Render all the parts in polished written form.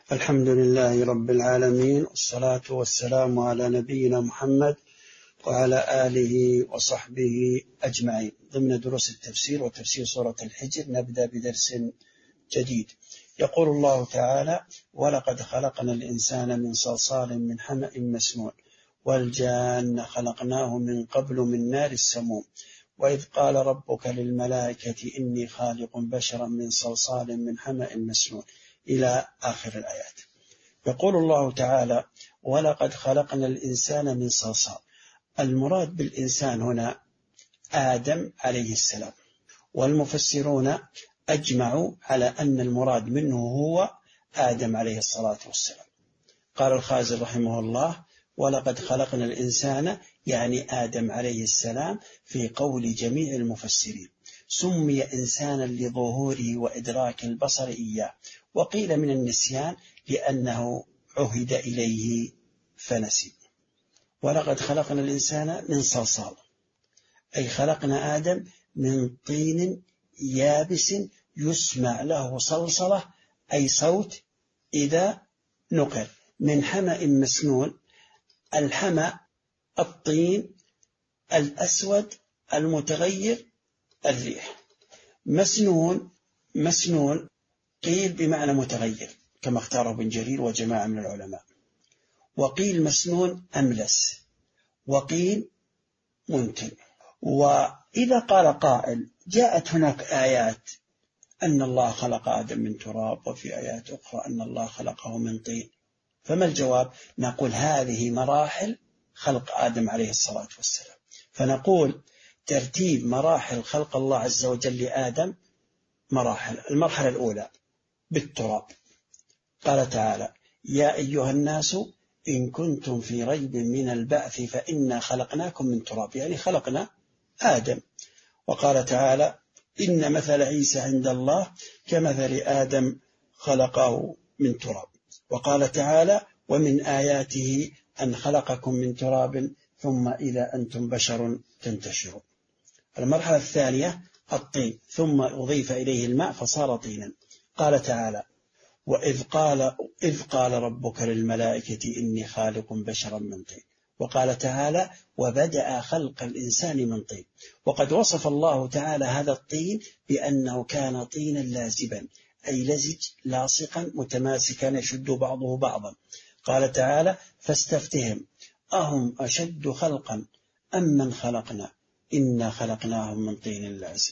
الحمد لله رب العالمين، والصلاة والسلام على نبينا محمد وعلى آله وصحبه أجمعين. ضمن دروس التفسير وتفسير سورة الحجر نبدأ بدرس جديد. يقول الله تعالى: ولقد خلقنا الإنسان من صلصال من حمأ مسنون والجان خلقناه من قبل من نار السموم وإذ قال ربك للملائكة إني خالق بشرا من صلصال من حمأ مسنون إلى آخر الآيات. يقول الله تعالى: ولقد خلقنا الإنسان من صلصال. المراد بالإنسان هنا آدم عليه السلام، والمفسرون أجمعوا على أن المراد منه هو آدم عليه الصلاة والسلام. قال الخازن رحمه الله: ولقد خلقنا الإنسان يعني آدم عليه السلام في قول جميع المفسرين. سمي إنسانا لظهوره وإدراك البصر إياه، وقيل من النسيان لأنه عهد إليه فنسي. ولقد خلقنا الإنسان من صلصال، أي خلقنا آدم من طين يابس يسمع له صلصلة، أي صوت إذا نقر. من حمأ مسنون، الحمأ الطين الأسود المتغير الريح. مسنون قيل بمعنى متغير كما اختاره ابن جرير وجماعة من العلماء، وقيل مسنون أملس، وقيل منتن. وإذا قال قائل: جاءت هناك آيات أن الله خلق آدم من تراب، وفي آيات أخرى أن الله خلقه من طين، فما الجواب؟ نقول هذه مراحل خلق آدم عليه الصلاة والسلام. فنقول ترتيب مراحل خلق الله عز وجل لآدم مراحل. المرحلة الأولى بالتراب، قال تعالى: يا أيها الناس إن كنتم في ريب من البعث فإنا خلقناكم من تراب، يعني خلقنا آدم. وقال تعالى: إن مثل عيسى عند الله كمثل آدم خلقه من تراب. وقال تعالى: ومن آياته أن خلقكم من تراب ثم إذا أنتم بشر تنتشرون. المرحلة الثانية الطين، ثم أضيف إليه الماء فصار طينا. قال تعالى: إذ قال ربك للملائكة إني خالق بشرا من طين. وقال تعالى: وبدأ خلق الإنسان من طين. وقد وصف الله تعالى هذا الطين بأنه كان طينا لازبا، أي لزج لاصقا متماسكا يشد بعضه بعضا. قال تعالى: فاستفتهم أهم أشد خلقا أم من خلقنا إنا خلقناهم من طين لازب.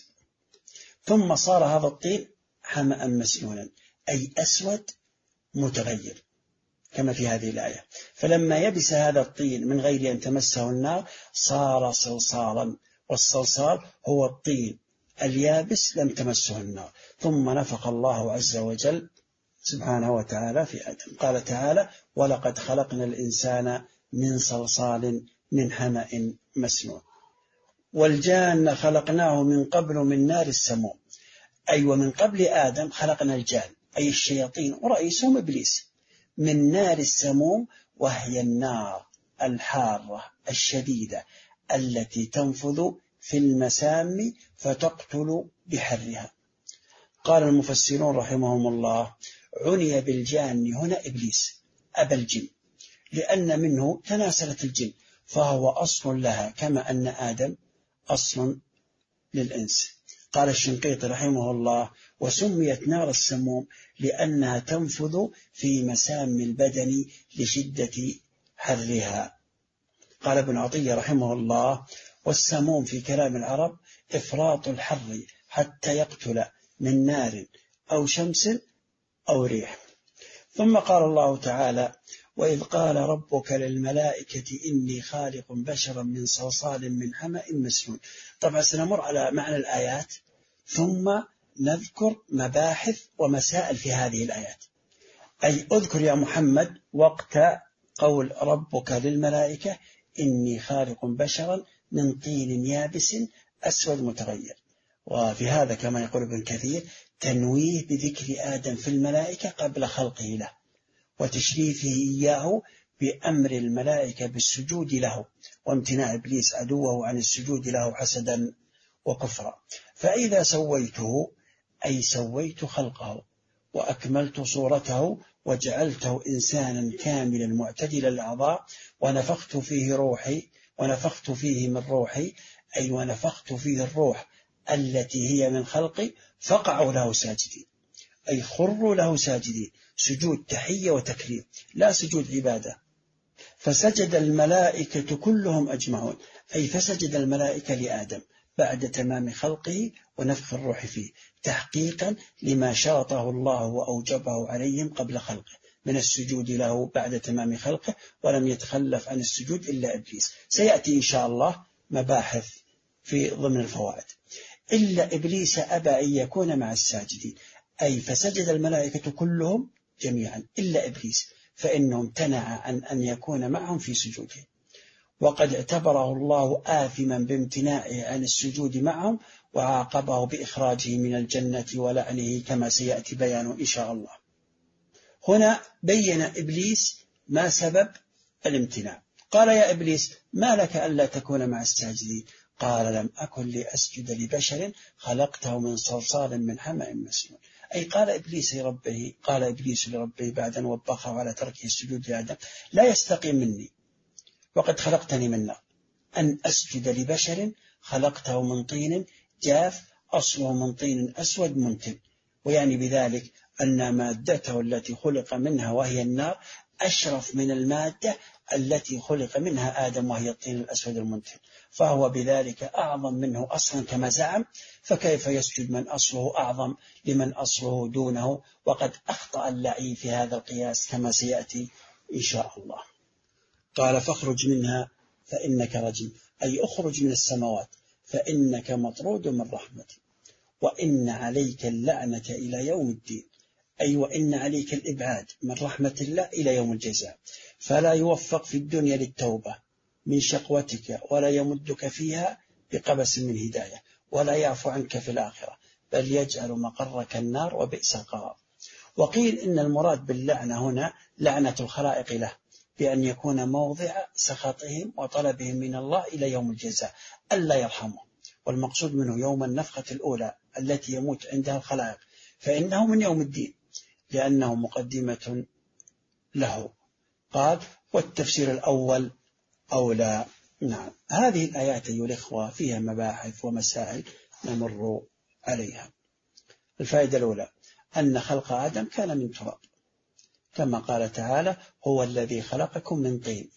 ثم صار هذا الطين حمأ مسنونا، أي أسود متغير كما في هذه الآية. فلما يبس هذا الطين من غير أن تمسه النار صار صلصالا، والصلصال هو الطين اليابس لم تمسه النار. ثم نفخ الله عز وجل سبحانه وتعالى في آدم. قال تعالى: ولقد خلقنا الإنسان من صلصال من حمأ مسنون والجان خلقناه من قبل من نار السموم. أي ومن قبل آدم خلقنا الجان، أي الشياطين، ورئيسهم إبليس، من نار السموم، وهي النار الحارة الشديدة التي تنفذ في المسام فتقتل بحرها. قال المفسرون رحمهم الله: عني بالجان هنا إبليس أبا الجن، لأن منه تناسلت الجن فهو أصل لها، كما أن آدم أصل للإنس. قال الشنقيطي رحمه الله: وسميت نار السموم لأنها تنفذ في مسام البدن لشدة حرها. قال ابن عطية رحمه الله: والسموم في كلام العرب إفراط الحر حتى يقتل من نار أو شمس أو ريح. ثم قال الله تعالى: وإذ قال ربك للملائكة إني خالق بشرا من صلصال من حمأ مسنون. طبعا سنمر على معنى الآيات ثم نذكر مباحث ومسائل في هذه الآيات. أي أذكر يا محمد وقت قول ربك للملائكة إني خالق بشرا من طين يابس أسود متغير. وفي هذا كما يقول ابن كثير تنويه بذكر آدم في الملائكة قبل خلقه له، وتشريفه إياه بأمر الملائكة بالسجود له، وامتناع إبليس عدوه عن السجود له حسدا وكفرا. فإذا سويته أي سويت خلقه وأكملت صورته وجعلته إنسانا كاملا معتدل الأعضاء ونفخت فيه من روحي، أي ونفخت فيه الروح التي هي من خلقي، فقعوا له ساجدين، أي خروا له ساجدين، سجود تحية وتكريم لا سجود عبادة. فسجد الملائكة كلهم أجمعون، أي فسجد الملائكة لآدم بعد تمام خلقه ونفخ الروح فيه، تحقيقا لما شرطه الله وأوجبه عليهم قبل خلقه من السجود له بعد تمام خلقه، ولم يتخلف عن السجود إلا إبليس. سيأتي إن شاء الله مباحث في ضمن الفوائد. إلا إبليس أبى أن يكون مع الساجدين، أي فسجد الملائكة كلهم جميعا إلا إبليس، فإنه امتنع عن أن يكون معهم في سجوده، وقد اعتبره الله آثما بامتناعه عن السجود معهم، وعاقبه بإخراجه من الجنة ولعنه كما سيأتي بيانه إن شاء الله. هنا بين إبليس ما سبب الامتناع. قال يا إبليس ما لك ألا تكون مع الساجدين؟ قال لم أكن لأسجد لبشر خلقته من صلصال من حمأ مسنون، أي قال إبليس لربه بعد أن وبخه على تركه السجود لآدم لا يستقيم مني وقد خلقتني من نار أن أسجد لبشر خلقته من طين جاف أصله من طين أسود منتن، ويعني بذلك أن مادته التي خلق منها وهي النار أشرف من المادة التي خلق منها آدم وهي الطين الأسود المنتن، فهو بذلك أعظم منه أصلا كما زعم، فكيف يسجد من أصله أعظم لمن أصله دونه؟ وقد أخطأ اللعين في هذا القياس كما سيأتي إن شاء الله. قال فاخرج منها فإنك رجيم، أي أخرج من السماوات فإنك مطرود من رحمتي، وإن عليك اللعنة إلى يوم الدين، أي وإن عليك الإبعاد من رحمة الله إلى يوم الجزاء، فلا يوفق في الدنيا للتوبة من شقوتك ولا يمدك فيها بقبس من هداية، ولا يعفو عنك في الآخرة، بل يجعل مقرك النار وبئس القرار. وقيل إن المراد باللعنة هنا لعنة الخلائق له، بأن يكون موضع سخطهم وطلبهم من الله إلى يوم الجزاء ألا يرحمه، والمقصود منه يوم النفخة الأولى التي يموت عندها الخلائق، فإنه من يوم الدين لأنه مقدمة له. قال والتفسير الأول أولى. نعم، هذه الآيات أيها الإخوة فيها مباحث ومسائل نمر عليها. الفائدة الأولى أن خلق آدم كان من تراب، كما قال تعالى هو الذي خلقكم من طين،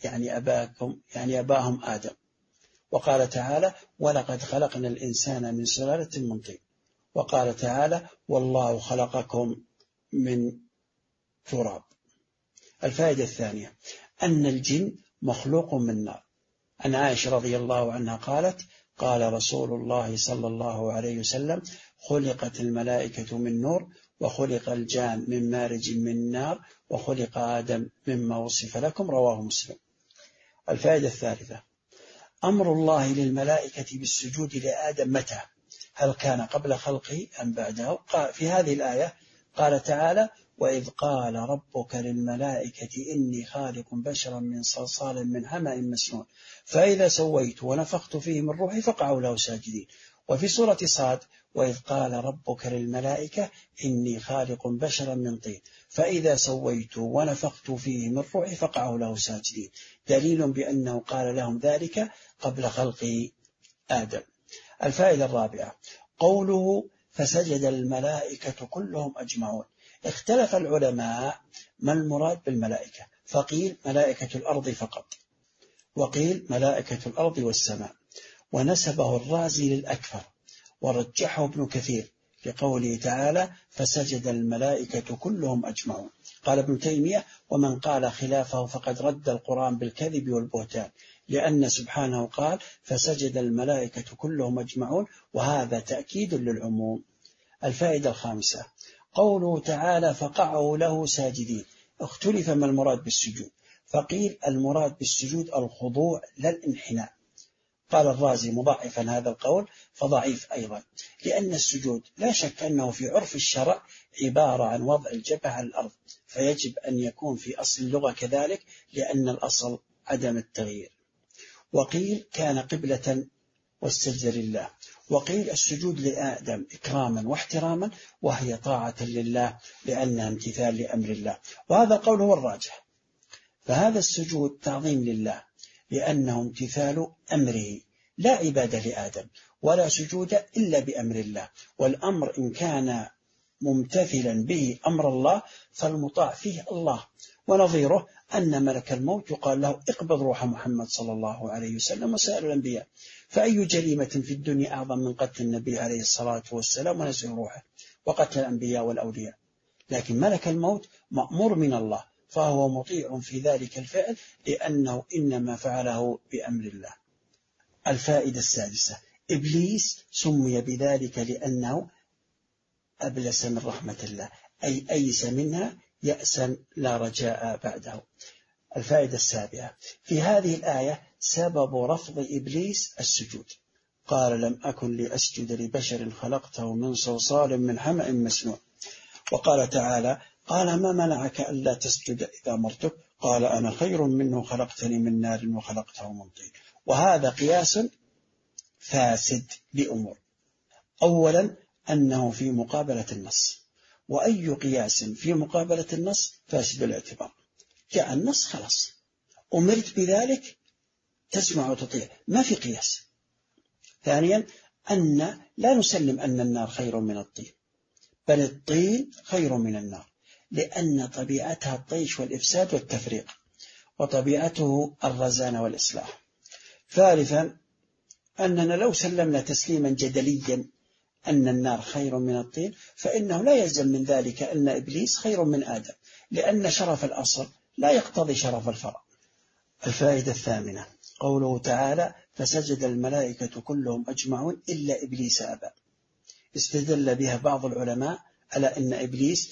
يعني أباهم آدم. وقال تعالى ولقد خلقنا الإنسان من سلالة من طين. وقال تعالى والله خلقكم من تراب. الفائدة الثانية أن الجن مخلوق من نار. عن عائشة رضي الله عنها قالت قال رسول الله صلى الله عليه وسلم خلقت الملائكة من نور، وخلق الجان من مارج من نار، وخلق آدم مما وصف لكم، رواه مسلم. الفائدة الثالثة أمر الله للملائكة بالسجود لآدم متى؟ هل كان قبل خلقه أم بعده؟ في هذه الآية قال تعالى وإذ قال ربك للملائكة إني خالق بشرا من صلصال من حمأ مسنون فإذا سويت ونفخت فيه من روحي فقعوا له ساجدين. وفي سورة صاد وإذ قال ربك للملائكة إني خالق بشرا من طين فإذا سويت ونفخت فيه من روحي فقعوا له ساجدين، دليل بأنه قال لهم ذلك قبل خلق آدم. الفائدة الرابعة قوله فسجد الملائكة كلهم أجمعون. اختلف العلماء ما المراد بالملائكة، فقيل ملائكة الأرض فقط، وقيل ملائكة الأرض والسماء، ونسبه الرازي للأكثر ورجحه ابن كثير لقوله تعالى فسجد الملائكة كلهم أجمعون. قال ابن تيمية ومن قال خلافه فقد رد القرآن بالكذب والبهتان، لأن سبحانه قال فسجد الملائكة كلهم أجمعون، وهذا تأكيد للعموم. الفائدة الخامسة قوله تعالى فقعوا له ساجدين. اختلف ما المراد بالسجود، فقيل المراد بالسجود الخضوع لا الانحناء. قال الرازي مضاعفا هذا القول فضعيف أيضا، لأن السجود لا شك أنه في عرف الشرع عبارة عن وضع الجبهة على الأرض، فيجب أن يكون في أصل اللغة كذلك لأن الأصل عدم التغيير. وقيل كان قبلة والسجد لله، وقيل السجود لآدم إكراما واحتراما، وهي طاعة لله لأنها امتثال لأمر الله، وهذا القول هو الراجح. فهذا السجود تعظيم لله لأنه امتثال أمره، لا عبادة لآدم، ولا سجود إلا بأمر الله، والأمر إن كان ممتثلا به أمر الله فالمطاع فيه الله. ونظيره أن ملك الموت يقال له اقبض روح محمد صلى الله عليه وسلم وسائر الأنبياء، فأي جريمة في الدنيا أعظم من قتل النبي عليه الصلاة والسلام ونزع روحه وقتل الأنبياء والأولياء؟ لكن ملك الموت مأمور من الله، فهو مطيع في ذلك الفعل لأنه إنما فعله بأمر الله. الفائدة السادسة: إبليس سمي بذلك لأنه أبلس من رحمة الله، أي أيس منها يأسا لا رجاء بعده. الفائدة السابعة: في هذه الآية سبب رفض إبليس السجود. قال: لم أكن لأسجد لبشر خلقته من صلصال من حمأ مسنون. وقال تعالى: قال: ما منعك ألا تسجد إذا أمرتك؟ قال: أنا خير منه، خلقتني من نار وخلقته من طين. وهذا قياس فاسد لأمور: أولا أنه في مقابلة النص، وأي قياس في مقابلة النص فاسد الاعتبار. جاء النص خلاص، أمرت بذلك تسمع وتطيع، ما في قياس. ثانيا أن لا نسلم أن النار خير من الطين، بل الطين خير من النار، لأن طبيعتها الطيش والإفساد والتفريق، وطبيعته الرزانة والإصلاح. ثالثا أننا لو سلمنا تسليما جدليا أن النار خير من الطين، فإنه لا يلزم من ذلك أن إبليس خير من آدم، لأن شرف الأصل لا يقتضي شرف الفرع. الفائدة الثامنة: قوله تعالى: فسجد الملائكة كلهم أجمعون إلا إبليس أبى. استدل بها بعض العلماء على أن إبليس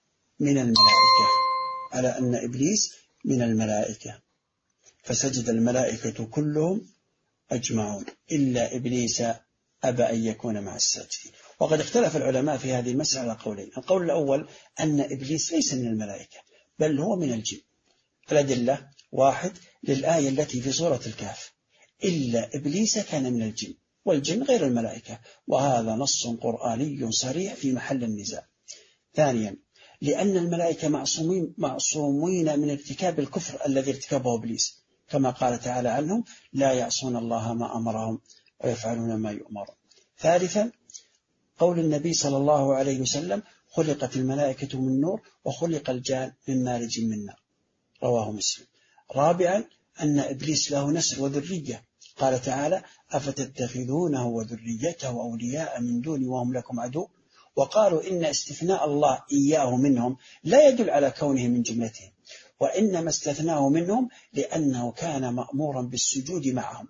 من الملائكة، فسجد الملائكة كلهم أجمعون إلا إبليس أبى أن يكون مع الساجدين. وقد اختلف العلماء في هذه المسألة قولين: القول الأول أن إبليس ليس من الملائكة بل هو من الجن. الأدلة: واحد، للآية التي في سورة الكهف: إلا إبليس كان من الجن، والجن غير الملائكة، وهذا نص قرآني صريح في محل النزاع. ثانيا، لأن الملائكة معصومين من ارتكاب الكفر الذي ارتكبه إبليس، كما قال تعالى عنهم: لا يعصون الله ما أمرهم ويفعلون ما يؤمرون. ثالثا، قول النبي صلى الله عليه وسلم: خلقت الملائكة من نور وخلق الجان من مارج من نار، رواه مسلم. رابعا، أن إبليس له نسل وذرية، قال تعالى: أفتتخذونه وذريته أولياء من دوني وهم لكم عدو. وقالوا إن استثناء الله إياه منهم لا يدل على كونه من جملتهم، وإنما استثناه منهم لأنه كان مأمورا بالسجود معهم،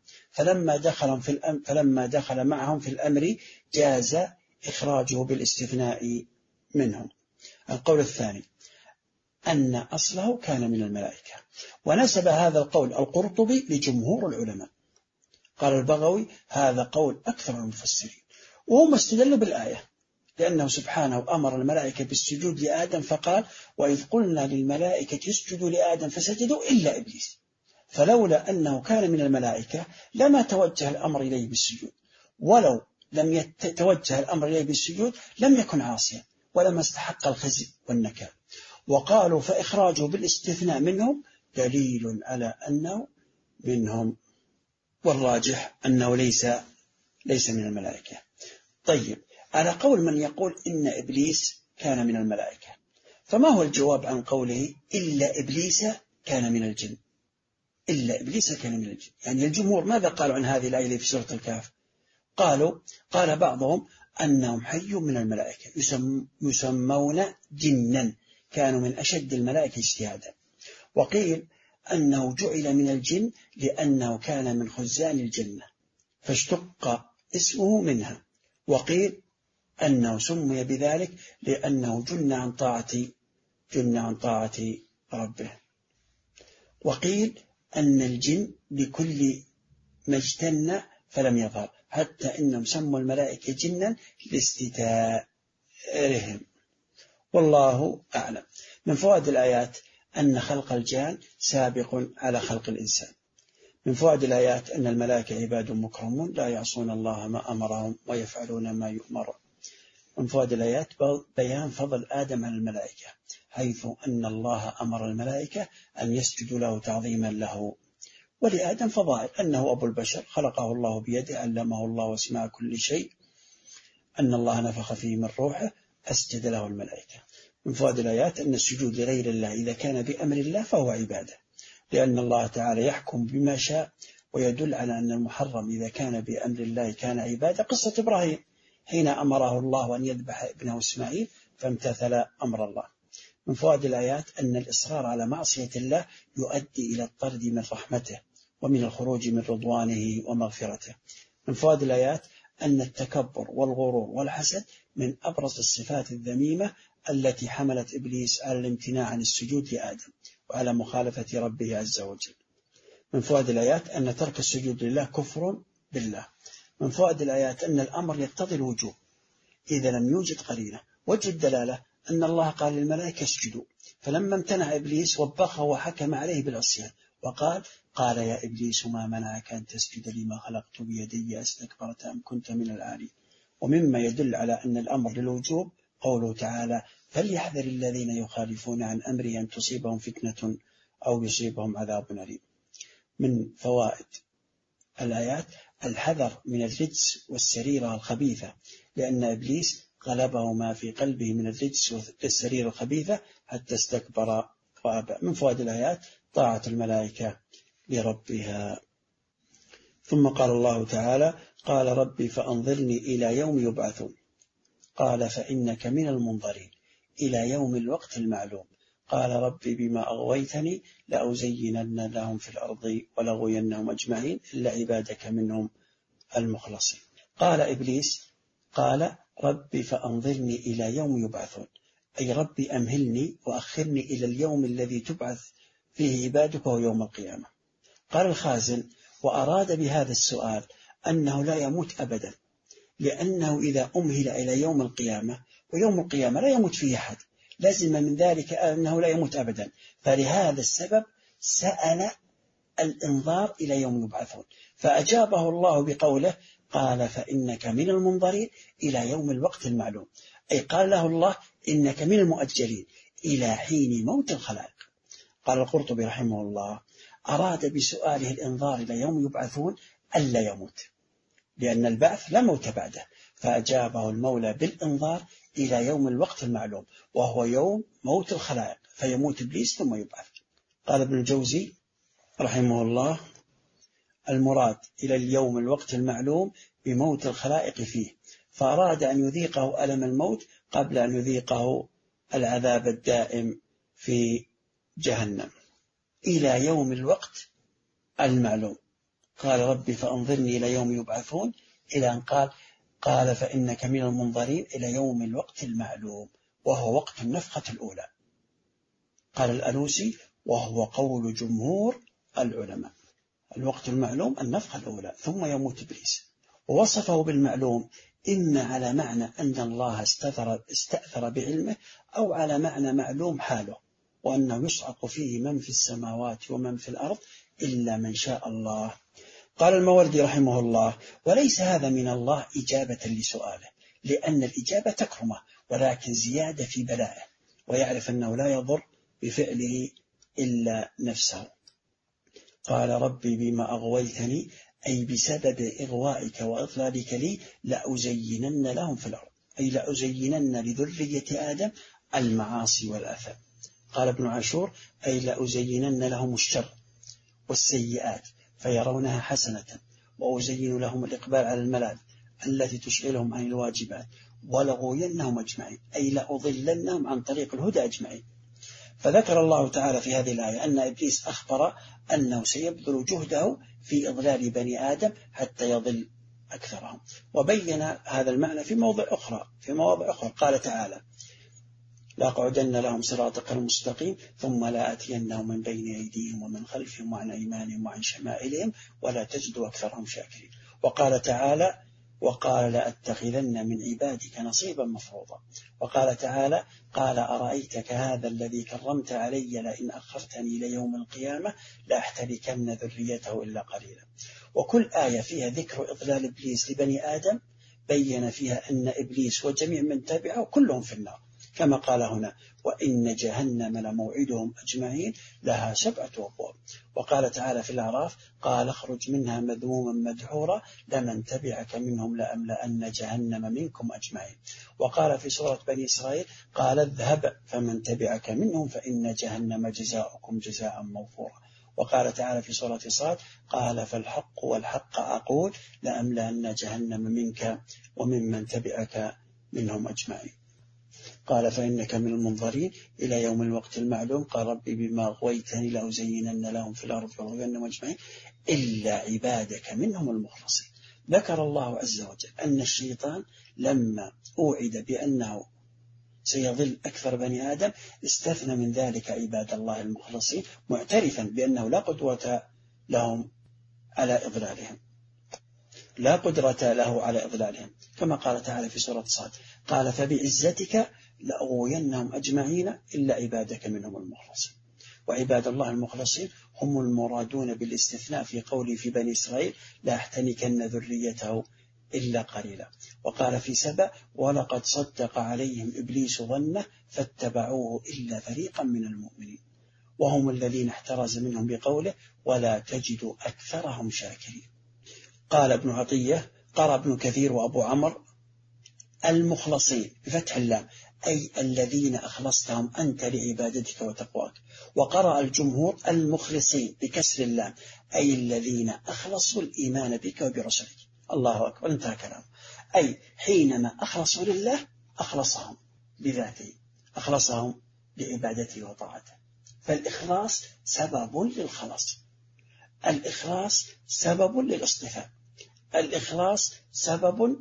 فلما دخل معهم في الأمر جاز إخراجه بالاستثناء منهم. القول الثاني أن أصله كان من الملائكة، ونسب هذا القول القرطبي لجمهور العلماء. قال البغوي: هذا قول أكثر المفسرين، وهم استدلوا بالآية، لأنه سبحانه أمر الملائكة بالسجود لآدم فقال: وإذ قلنا للملائكة اسجدوا لآدم فسجدوا إلا إبليس. فلولا أنه كان من الملائكة لما توجه الأمر إليه بالسجود، ولو لم يتوجه الأمر إليه بالسجود لم يكن عاصيا ولما استحق الخزي والنكال. وقالوا: فإخراجه بالاستثناء منهم دليل على أنه منهم، والراجح أنه ليس من الملائكة. طيب، على قول من يقول إن إبليس كان من الملائكة، فما هو الجواب عن قوله إلا إبليس كان من الجن؟ إلا إبليس كان من الجن، يعني الجمهور ماذا قالوا عن هذه الآية في سورة الكهف؟ قال بعضهم أنهم حي من الملائكة يسمون جنا، كانوا من أشد الملائكة اجتهادا. وقيل أنه جعل من الجن لأنه كان من خزان الجنة فاشتق اسمه منها. وقيل أنه سمي بذلك لأنه جن عن طاعة ربه. وقيل أن الجن بكل ما اجتن فلم يظهر، حتى إنهم سموا الملائكة جنا لاستتارهم. والله أعلم. من فوائد الآيات أن خلق الجان سابق على خلق الإنسان. من فوائد الآيات أن الملائكة عباد مكرمون لا يعصون الله ما أمرهم ويفعلون ما يؤمرون. من فوائد الآيات بيان فضل آدم على الملائكة، حيث أن الله أمر الملائكة أن يسجدوا له تعظيما له. ولآدم فضائل، أنه أبو البشر، خلقه الله بيده، علمه الله واسمع كل شيء، أن الله نفخ فيه من روحه، أسجد له الملائكة. من فوائد الآيات أن السجود لغير الله إذا كان بأمر الله فهو عبادة، لأن الله تعالى يحكم بما شاء، ويدل على أن المحرم إذا كان بأمر الله كان عبادة. قصة إبراهيم حين أمره الله أن يذبح ابنه إسماعيل فامتثل أمر الله. من فوائد الآيات أن الإصرار على معصية الله يؤدي إلى الطرد من رحمته ومن الخروج من رضوانه ومغفرته. من فوائد الآيات أن التكبر والغرور والحسد من أبرز الصفات الذميمة التي حملت إبليس على الامتناع عن السجود لآدم وعلى مخالفة ربه عز وجل. من فوائد الآيات أن ترك السجود لله كفر بالله. من فوائد الآيات أن الأمر يقتضي الوجوب إذا لم يوجد قرينة. وجه الدلالة أن الله قال للملائكة اسجدوا، فلما امتنع إبليس وبخه وحكم عليه بالعصيان قال يا إبليس ما منعك أن تسجد لما خلقت بيدي أستكبرت أم كنت من العالين. ومما يدل على أن الأمر للوجوب قوله تعالى فليحذر الذين يخالفون عن أمره أن تصيبهم فتنة أو يصيبهم عذاب أليم. من فوائد الآيات الحذر من الرجس والسريرة الخبيثة، لأن إبليس غلبه ما في قلبه من الرجس والسريرة الخبيثة حتى استكبر وأبى. من فوائد الآيات طاعة الملائكة لربها. ثم قال الله تعالى قال ربي فأنظرني إلى يوم يبعثون، قال فإنك من المنظرين إلى يوم الوقت المعلوم. قال ربي بما أغويتني لأزينن لهم في الأرض ولأغوينهم أجمعين إلا عبادك منهم المخلصين. قال إبليس قال ربي فأنظرني إلى يوم يبعثون، أي ربي أمهلني وأخرني إلى اليوم الذي تبعث فيه عبادك وهو يوم القيامة. قال الخازن وأراد بهذا السؤال أنه لا يموت أبدا، لأنه إذا أمهل إلى يوم القيامة ويوم القيامة لا يموت فيه أحد لازم من ذلك أنه لا يموت أبدا، فلهذا السبب سأل الإنظار إلى يوم يبعثون، فأجابه الله بقوله قال فإنك من المنظرين إلى يوم الوقت المعلوم، أي قال له الله إنك من المؤجلين إلى حين موت الخلائق. قال القرطبي رحمه الله أراد بسؤاله الإنظار إلى يوم يبعثون ألا يموت، لأن البعث لا موت بعده، فأجابه المولى بالإنظار إلى يوم الوقت المعلوم وهو يوم موت الخلائق، فيموت إبليس ثم يبعث. قال ابن الجوزي رحمه الله المراد إلى اليوم الوقت المعلوم بموت الخلائق فيه، فأراد أن يذيقه ألم الموت قبل أن يذيقه العذاب الدائم في جهنم. إلى يوم الوقت المعلوم قال ربي فأنظرني إلى يوم يبعثون إلى أن قال فإنك من المنظرين إلى يوم الوقت المعلوم وهو وقت النفخة الأولى. قال الألوسي وهو قول جمهور العلماء، الوقت المعلوم النفخة الأولى ثم يموت إبليس. ووصفه بالمعلوم إما على معنى أن الله استأثر بعلمه أو على معنى معلوم حاله، وأنه يصعق فيه من في السماوات ومن في الأرض إلا من شاء الله. قال الماوردي رحمه الله وليس هذا من الله إجابة لسؤاله، لأن الإجابة تكرمه ولكن زيادة في بلائه، ويعرف أنه لا يضر بفعله إلا نفسه. قال ربي بما أغويتني أي بسبب إغوائك وإضلالك لي لأزينن لهم في الأرض، أي لأزينن لذرية آدم المعاصي والآثام. قال ابن عاشور أي لأزينن لهم الشر والسيئات فيرونها حسنة، وأزين لهم الإقبال على الملاذ التي تشغلهم عن الواجبات، ولغوينهم أجمعين أي لأضلنهم عن طريق الهدى أجمعين. فذكر الله تعالى في هذه الآية أن إبليس أخبر أنه سيبذل جهده في إضلال بني آدم حتى يضل أكثرهم، وبين هذا المعنى في مواضع أخرى قال تعالى لأقعدن لهم صراطك المستقيم ثم لآتينهم من بين أيديهم ومن خلفهم وعن أيمانهم وعن شمائلهم ولا تجد أكثرهم شاكرين. وقال تعالى وقال لأتخذن من عبادك نصيبا مفروضا. وقال تعالى قال أرأيتك هذا الذي كرمت علي لئن أخرتني ليوم القيامة لأحتركن ذريته إلا قليلا. وكل آية فيها ذكر إضلال إبليس لبني آدم بين فيها أن إبليس وجميع من تبعه كلهم في النار، كما قال هنا وإن جهنم لموعدهم أجمعين لها 7 أبواب. وقال تعالى في الأعراف قال اخرج منها مذموما مدحورا لمن تبعك منهم لأملأن جهنم منكم أجمعين. وقال في سورة بني إسرائيل قال اذهب فمن تبعك منهم فإن جهنم جزاؤكم جزاء موفورا. وقال تعالى في سورة صاد قال فالحق والحق أقول لأملأن جهنم منك وممن تبعك منهم أجمعين. قال فإنك من المنظرين إلى يوم الوقت المعلوم. قال ربي بما أغويتني لأزينن لهم في الأرض ولأغوينهم أجمعين إلا عبادك منهم المخلصين. ذكر الله عز وجل أن الشيطان لما أوعد بأنه سيضل أكثر بني آدم استثنى من ذلك عباد الله المخلصين، معترفا بأنه لا قدرة لهم على إضلالهم، لا قدرة له على إضلالهم، كما قال تعالى في سورة صاد قال فبعزتك لأغوينهم أجمعين إلا عبادك منهم المخلصين. وعباد الله المخلصين هم المرادون بالاستثناء في قوله في بني إسرائيل لا أحتنكن ذريته إلا قليلا. وقال في سبأ ولقد صدق عليهم إبليس ظنه فاتبعوه إلا فريقا من المؤمنين وهم الذين احترز منهم بقوله ولا تجد أكثرهم شاكرين. قال ابن عطية قرأ ابن كثير وأبو عمرو المخلصين بفتح اللام أي الذين أخلصتهم أنت لعبادتك وتقواك. وقرأ الجمهور المخلصين بكسر اللام أي الذين أخلصوا الإيمان بك وبرسلك. الله أكبر، انتهى كلامه. أي حينما أخلصوا لله أخلصهم بذاته، أخلصهم لعبادته وطاعته. فالإخلاص سبب للخلاص، الإخلاص سبب للاصطفاء، الإخلاص سبب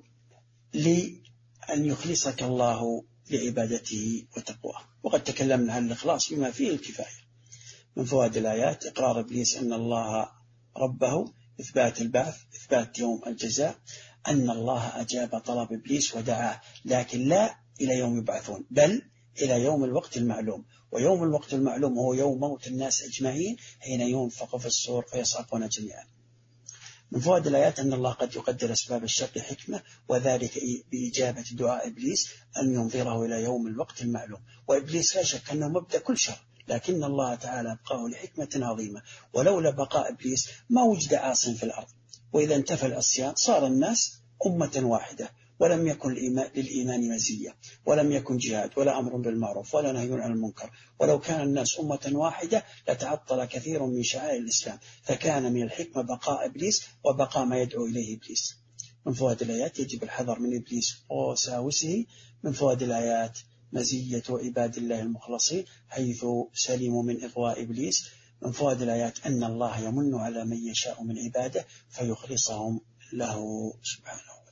لأن يخلصك الله لعبادته وتقواه. وقد تكلمنا عن الإخلاص بما فيه الكفاية. من فوائد الآيات إقرار إبليس أن الله ربه، إثبات البعث، إثبات يوم الجزاء، أن الله أجاب طلب إبليس ودعاه لكن لا إلى يوم يبعثون بل إلى يوم الوقت المعلوم. ويوم الوقت المعلوم هو يوم موت الناس أجمعين حين ينفخ في الصور فيصعقون جميعا. من فوائد الآيات أن الله قد يقدر أسباب الشر حكمة، وذلك بإجابة دعاء إبليس أن ينظره إلى يوم الوقت المعلوم. وإبليس لا شك أنه مبدأ كل شر، لكن الله تعالى أبقاه لحكمة عظيمة. ولولا بقاء إبليس ما وجد عاص في الأرض، وإذا انتفى العصيان صار الناس أمة واحدة ولم يكن للإيمان مزية، ولم يكن جهاد ولا أمر بالمعروف ولا نهي عن المنكر. ولو كان الناس أمة واحدة لتعطل كثير من شعائر الإسلام، فكان من الحكمة بقاء إبليس وبقاء ما يدعو إليه إبليس. من فوائد الآيات يجب الحذر من إبليس ووساوسه. من فوائد الآيات مزية عباد الله المخلصين حيث سلموا من إغواء إبليس. من فوائد الآيات أن الله يمن على من يشاء من عباده فيخلصهم له سبحانه.